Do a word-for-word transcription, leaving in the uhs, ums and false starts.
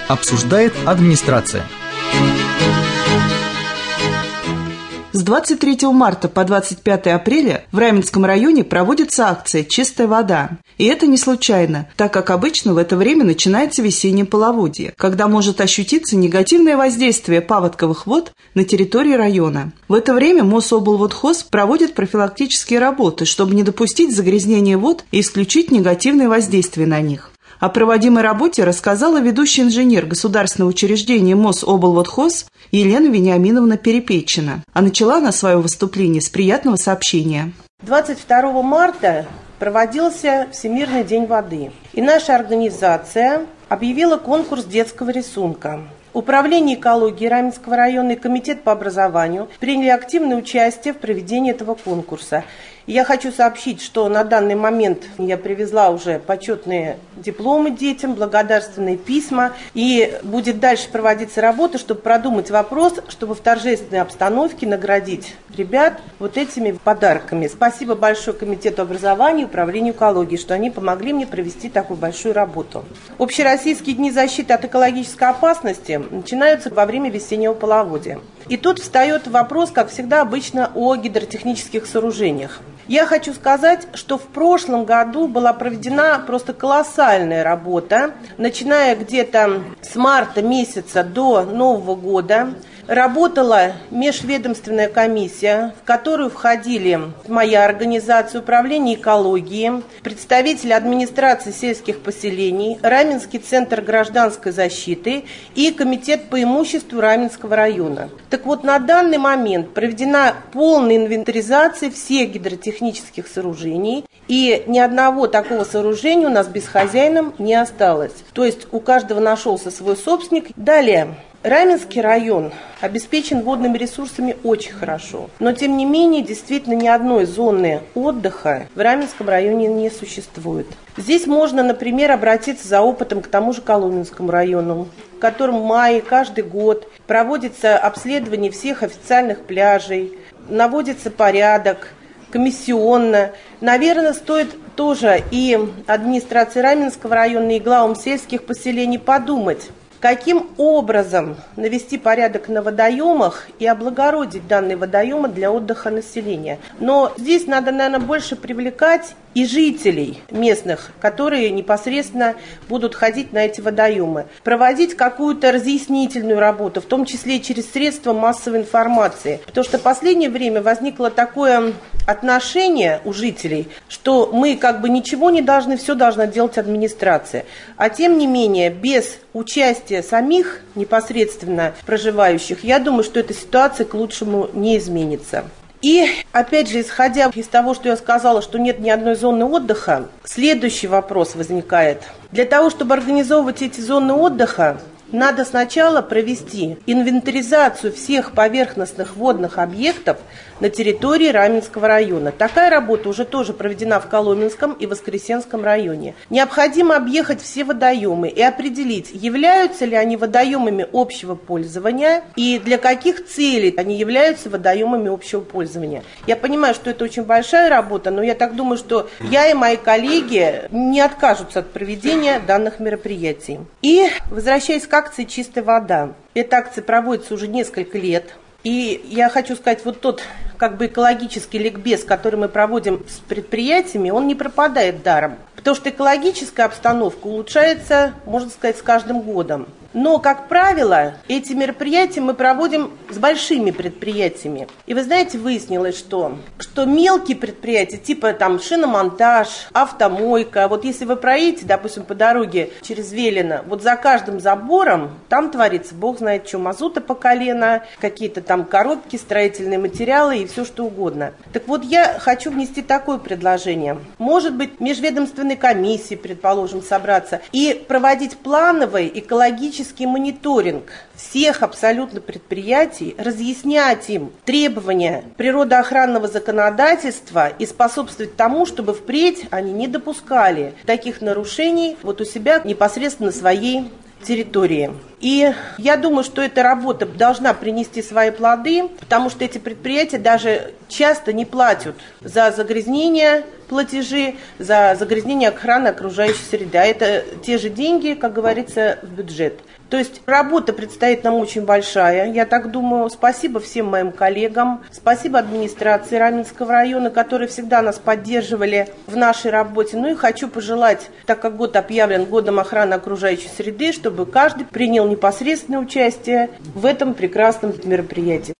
Обсуждает администрация. С двадцать третьего марта по двадцать пятое апреля в Раменском районе проводится акция «Чистая вода». И это не случайно, так как обычно в это время начинается весеннее половодье, когда может ощутиться негативное воздействие паводковых вод на территории района. В это время Мособлводхоз проводит профилактические работы, чтобы не допустить загрязнения вод и исключить негативное воздействие на них. О проводимой работе рассказала ведущий инженер государственного учреждения Мособлводхоз Елена Вениаминовна Перепечина. А начала она свое выступление с приятного сообщения. двадцать второго марта проводился Всемирный день воды, и наша организация объявила конкурс детского рисунка. Управление экологии Раменского района и комитет по образованию приняли активное участие в проведении этого конкурса. И я хочу сообщить, что на данный момент я привезла уже почетные дипломы детям, благодарственные письма, и будет дальше проводиться работа, чтобы продумать вопрос, чтобы в торжественной обстановке наградить ребят вот этими подарками. Спасибо большое комитету образования и управлению экологии, что они помогли мне провести такую большую работу. Общероссийские дни защиты от экологической опасности начинаются во время весеннего половодья. И тут встает вопрос, как всегда обычно, о гидротехнических сооружениях. Я хочу сказать, что в прошлом году была проведена просто колоссальная работа, начиная где-то с марта месяца до Нового года. Работала межведомственная комиссия, в которую входили моя организация управления экологии, представители администрации сельских поселений, Раменский центр гражданской защиты и комитет по имуществу Раменского района. Так вот, на данный момент проведена полная инвентаризация всех гидротехнических сооружений, и ни одного такого сооружения у нас без хозяина не осталось. То есть у каждого нашелся свой собственник. Далее. Раменский район обеспечен водными ресурсами очень хорошо, но тем не менее действительно ни одной зоны отдыха в Раменском районе не существует. Здесь можно, например, обратиться за опытом к тому же Коломенскому району, в котором в мае каждый год проводится обследование всех официальных пляжей, наводится порядок, комиссионно. Наверное, стоит тоже и администрации Раменского района, и главам сельских поселений подумать, каким образом навести порядок на водоемах и облагородить данные водоемы для отдыха населения. Но здесь надо, наверное, больше привлекать и жителей местных, которые непосредственно будут ходить на эти водоемы. Проводить какую-то разъяснительную работу, в том числе и через средства массовой информации. Потому что в последнее время возникло такое отношение у жителей, что мы как бы ничего не должны, все должна делать администрация. А тем не менее, без участия самих непосредственно проживающих, я думаю, что эта ситуация к лучшему не изменится. И, опять же, исходя из того, что я сказала, что нет ни одной зоны отдыха, следующий вопрос возникает. Для того, чтобы организовывать эти зоны отдыха, надо сначала провести инвентаризацию всех поверхностных водных объектов на территории Раменского района. Такая работа уже тоже проведена в Коломенском и Воскресенском районе. Необходимо объехать все водоемы и определить, являются ли они водоемами общего пользования и для каких целей они являются водоемами общего пользования. Я понимаю, что это очень большая работа, но я так думаю, что я и мои коллеги не откажутся от проведения данных мероприятий. И, возвращаясь к акции «Чистая вода». Эта акция проводится уже несколько лет. И я хочу сказать, вот тот как бы экологический ликбез, который мы проводим с предприятиями, он не пропадает даром. Потому что экологическая обстановка улучшается, можно сказать, с каждым годом. Но, как правило, эти мероприятия мы проводим с большими предприятиями. И вы знаете, выяснилось, что, что мелкие предприятия, типа там шиномонтаж, автомойка, вот если вы проедете, допустим, по дороге через Велино, вот за каждым забором там творится бог знает что, мазута по колено, какие-то там коробки, строительные материалы и все что угодно. Так вот, я хочу внести такое предложение. Может быть, межведомственной комиссии, предположим, собраться и проводить плановый экологический мониторинг всех абсолютно предприятий, разъяснять им требования природоохранного законодательства и способствовать тому, чтобы впредь они не допускали таких нарушений вот у себя непосредственно на своей территории. И я думаю, что эта работа должна принести свои плоды, потому что эти предприятия даже часто не платят за загрязнение платежи, за загрязнение охраны окружающей среды. А это те же деньги, как говорится, в бюджет. То есть работа предстоит нам очень большая, я так думаю. Спасибо всем моим коллегам, спасибо администрации Раменского района, которые всегда нас поддерживали в нашей работе. Ну и хочу пожелать, так как год объявлен годом охраны окружающей среды, чтобы каждый принял непосредственное участие в этом прекрасном мероприятии.